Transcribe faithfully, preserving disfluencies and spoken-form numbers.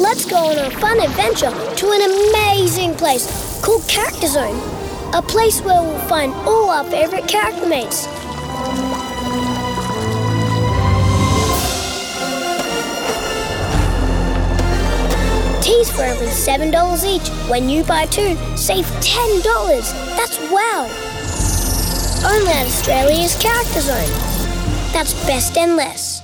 Let's go on a fun adventure to an amazing place called Character Zone. A place where we'll find all our favourite character mates. Teas for only seven dollars each. When you buy two, save ten dollars. That's wow! Only at Australia's Character Zone. That's best and less.